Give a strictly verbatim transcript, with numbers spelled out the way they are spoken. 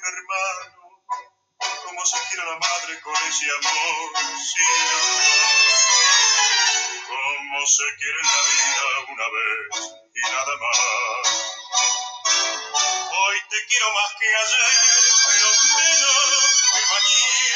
hermano, como se quiere a la madre con ese amor sin igual, como se quiere en la vida una vez y nada más. Hoy te quiero más que ayer, pero menos que mañana.